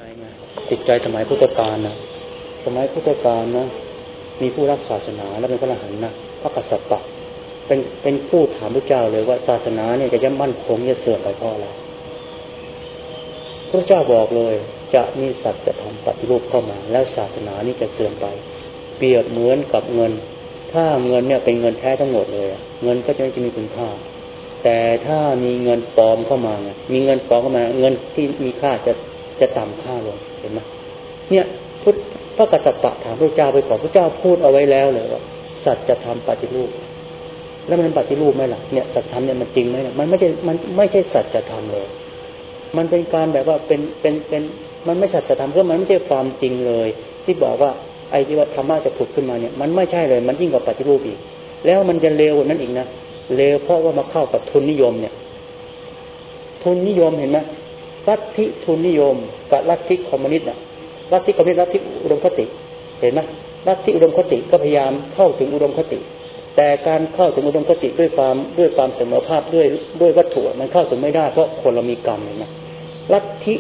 ไงติดใจสมัยพุทธกาลนะสมัยพุทธกาลนะมีผู้รักศาสนาและเป็นพระอรหันต์นะพระกัสสปะเป็นผู้ถามพระเจ้าเลยว่าศาสนาเนี่ยจะยั่งมั่นคงจะเสื่อมไปเพราะอะไรพระเจ้าบอกเลยจะมีสัจธรรมปฏิรูปเข้ามาแล้วศาสนานี่จะเสื่อมไปเปรียบเหมือนกับเงินถ้าเงินเนี่ยเป็นเงินแท้ทั้งหมดเลยเงินก็จะไม่มีคุณค่าแต่ถ้ามีเงินปลอมเข้ามาไงมีเงินปลอมเข้ามาเงินที่มีค่าจะต่ำค่าลงเห็นไหมเนี่ยพระกัสสปะถามพระเจ้าไปก่อนพระเจ้าพูดเอาไว้แล้วเลยว่าสัจธรรมปฏิรูปแล้วมันปฏิรูปไหมล่ะเนี่ยสัจธรรมเนี่ยมันจริงไหมล่ะมันไม่ใช่สัจธรรมเลยมันเป็นการแบบว่าเป็นมันไม่สัจธรรมเพราะมันไม่ใช่ความจริงเลยที่บอกว่าไอ้ที่ว่าธรรมะจะผุดขึ้นมาเนี่ยมันไม่ใช่เลยมันยิ่งกว่าปฏิรูปอีกแล้วมันจะเลวกว่านั้นอีกนะเลวเพราะว่ามาเข้ากับทุนนิยมเนี่ยทุนนิยมเห็นไหมลัทธิทุนนิยมกับลัทธิคอมมิวนิสต์น่ะลัทธิคอมมิวนิสต์ลัทธิอุดมคติเห็นไหมลัทธิอุดมคติก็พยายามเข้าถึงอุดมคติแต่การเข้าถึงอุดมคติด้วยความเสมอภาคด้วยวัตถุมันเข้าถึงไม่ได้เพราะคนเรามีกรรมเห็นไหมลัทธิ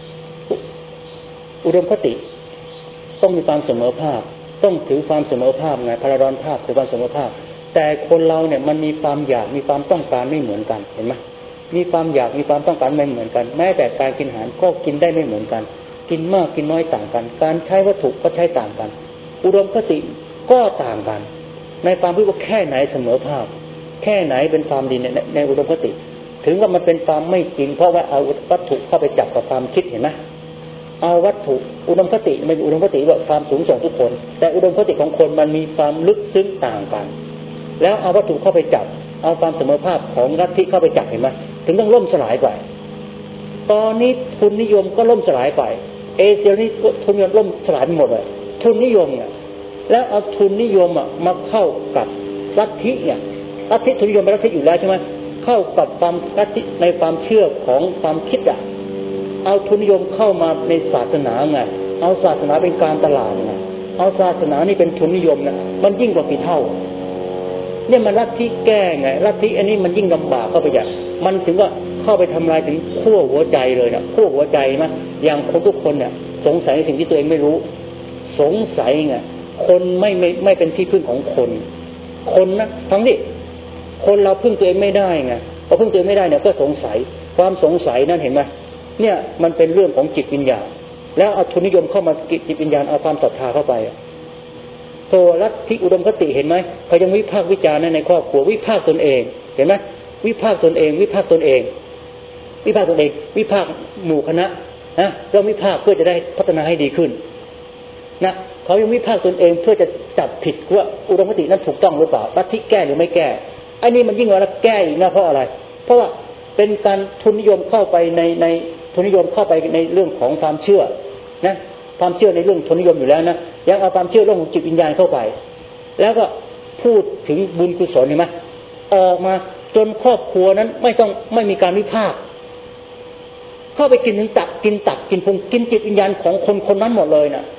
อุดมคติต้องมีความเสมอภาคต้องถือความเสมอภาคไงพาราดอนภาคถือความเสมอภาคแต่คนเราเนี่ยมันมีความอยากมีความต้องการไม่เหมือนกันเห็นไหมมีความอยากมีความต้องการไม่เหมือนกันแม้แต่การกินอาหารก็กินได้ไม่เหมือนกันกินมากกินน้อยต่างกันการใช้วัตถุก็ใช้ต่างกันอุดมคติก็ต่างกันในความที่ว่าแค่ไหนเสมอภาคแค่ไหนเป็นความดีในอุดมคติถึงว่ามันเป็นความไม่จริงเพราะว่าเอาวัตถุเข้าไปจับกับความคิดเห็นไหมเอาวัตถุอุดมคติมันอุดมคติว่าความสูงส่งทุกคนแต่อุดมคติของคนมันมีความลึกซึ้งต่างกันแล้วเอาวัตถุเข้าไปจับเอาความเสมอภาคของลัทธิเข้าไปจับเห็นไหมถึงต้องล่มสลายไปตอนนี้ทุนนิยมก็ล่มสลายไปเอเชียนี่ทุนนิยมล่มสลายไปหมดเลยทุนนิยมเนี่ยแล้วเอาทุนนิยมมาเข้ากับลัทธิเนี่ยลัทธิทุนนิยมเป็นลัทธิอยู่แล้วใช่ไหมเข้ากับความลัทธิในความเชื่อของความคิดเอาทุนนิยมเข้ามาในศาสนาไงเอาศาสนาเป็นการตลาดไงเอาศาสนานี่เป็นทุนนิยมนะมันยิ่งกว่ากี่เท่าเนี่ยมันลัทธิแก้ไงลัทธิอันนี้มันยิ่งลำบากเข้าไปใหญ่มันถึงก็เข้าไปทำลายถึงขั้วหัวใจเลยนะขั้วหัวใจมั้ยอย่างคนทุกคนเนี่ยสงสัยในสิ่งที่ตัวเองไม่รู้สงสัยไงคนไม่เป็นที่พึ่งของคนนะทั้งที่คนเราพึ่งตัวเองไม่ได้ไงพอพึ่งตัวเองไม่ได้เนี่ยก็สงสัยความสงสัยนั่นเห็นไหมเนี่ยมันเป็นเรื่องของจิตวิญญาณแล้วเอาทุนนิยมเข้ามาจิตวิญญาณเอาความศรัทธาเข้าไปโทลัทธิอุดมคติเห็นไหมเขายังวิพากษ์วิจารณ์ในครอบครัววิพากษ์ตนเองเห็นไหมวิพากษ์ตนเองวิพากษ์ตนเองวิพากษ์ตนเองวิพากษ์หมู่คณะนะก็วิพากษ์เพื่อจะได้พัฒนาให้ดีขึ้นนะเขายังวิพากษ์ตนเองเพื่อจะจับผิดว่าอุดมคตินั้นถูกต้องหรือเปล่าลัทธิแก้หรือไม่แก้ไอ้นี่มันยิ่งกว่าลัทธิแก้อีกนะเพราะอะไรเพราะว่าเป็นการทุนนิยมเข้าไปในทุนนิยมเข้าไปในเรื่องของความเชื่อนะความเชื่อในเรื่องทุนนิยมอยู่แล้วนะยังเอาความเชื่อเรื่องของจิตวิญญาณเข้าไปแล้วก็พูดถึงบุญกุศลเห็นไหมออกมาจนครอบครัวนั้นไม่มีการวิพากษ์เข้าไปกินถึงตักกินพุงกินจิตวิญญาณของคนนั้นหมดเลยนะ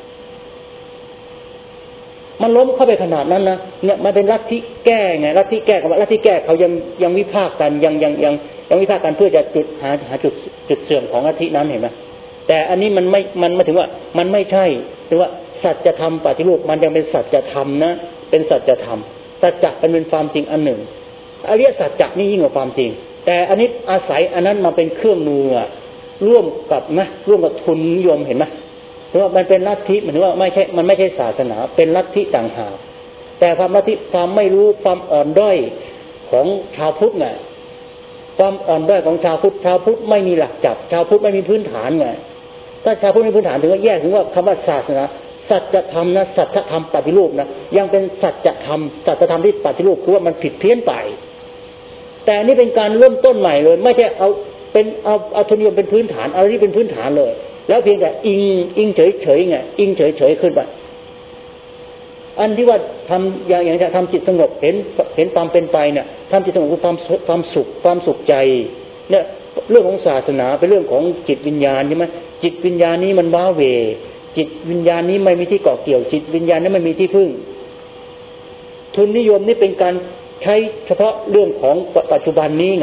มันล้มเข้าไปขนาดนั้นนะเนี่ยมันเป็นลัทธิแก้ไงลัทธิแก้กับลัทธิแก้เขายังวิพากษ์กันยังวิพากษ์กันเพื่อจะหาจุดเสื่อมของลัทธินั้นเห็นไหมแต่อันนี้มันไม่ถึงว่ามันไม่ใช่ถึงว่าสัจธรรมปฏิรูปมันยังเป็นสัจธรรมนะเป็นสัจธรรมสัจจะเป็นความจริงอันหนึ่งอริยสัจจะนี่ยิ่งกว่าความจริงแต่อันนี้อาศัยอันนั้นมาเป็นเครื่องมือร่วมกับทุนนิยมเห็นไหมเพราะว่ามันเป็นลัทธิหมายถึงว่ามันไม่ใช่ศาสนาเป็นลัทธิต่างหากแต่ความลัทธิความไม่รู้ความอ่อนด้อยของชาวพุทธไงความอ่อนด้อยของชาวพุทธไม่มีหลักจับชาวพุทธไม่มีพื้นฐานไงถ้าชาวพุทธมีพื้นฐานถึงว่าแยกถึงว่าคำว่าศาสนาสัจธรรมนะสัจธรรมปฏิรูปนะยังเป็นสัจธรรมที่ปฏิรูปคือว่ามันผิดเพี้ยนไปแต่นี่เป็นการเริ่มต้นใหม่เลยไม่ใช่เอาทุนนิยมเป็นพื้นฐานเอาที่เป็นพื้นฐานเลยแล้วเพียงแต่อิงเฉยๆไงอิงเฉยๆขึ้นไปอันที่ว่าทำอย่างจะทำจิตสงบเห็นความเป็นไปเนี่ยทำจิตสงบคือความสุขใจเนี่ยเรื่องของศาสนาเป็นเรื่องของจิตวิญญาณใช่ไหมจิตวิญญาณนี้มันว้าเหวจิตวิญญาณนี้ไม่มีที่เกาะเกี่ยวจิตวิญญาณนี้ไม่มีที่พึ่งทุนนิยมนี่เป็นการใช้เฉพาะเรื่องของปัจจุบันนี้ไง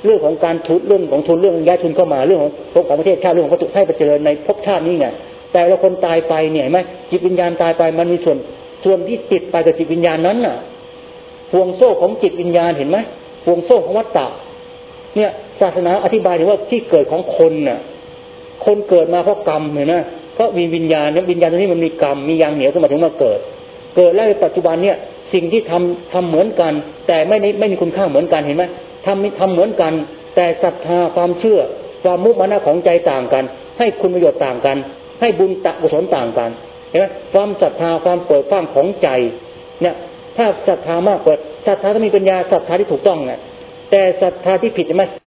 เรื่องของการทุนเรื่องของทุนเรื่องย้ายทุนเข้ามาเรื่องของประเทศชาติเรื่องของวัตถุให้ไปเจริญในภพชาตินี้ไงแต่เราคนตายไปเนี่ยไหมจิตวิญญาณตายไปมันมีส่วนที่ติดไปกับจิตวิญญาณนั้นน่ะห่วงโซ่ของจิตวิญญาณเห็นไหมห่วงโซ่ของวัฏฏะเนี่ยศาสนาอธิบายถึงว่าที่เกิดของคนน่ะคนเกิดมาเพราะกรรมเห็นไหมเพราะมีวิญญาณวิญญาณตัวนี้มันมีกรรมมียางเหนียวขึ้นมาถึงมาเกิดแล้วในปัจจุบันเนี่ยสิ่งที่ทำเหมือนกันแต่ไม่มีคุณค่าเหมือนกันเห็นไหมทำเหมือนกันแต่ศรัทธาความเชื่อความมุมานะของใจต่างกันให้คุณประโยชน์ต่างกันให้บุญกุศลต่างกันเห็นไหมความศรัทธาความเปิดกว้างของใจเนี่ยถ้าศรัทธามากกว่าศรัทธาถ้ามีปัญญาศรัทธาที่ถูกต้องไงแต่ศรัทธาที่ผิดใช่ไหม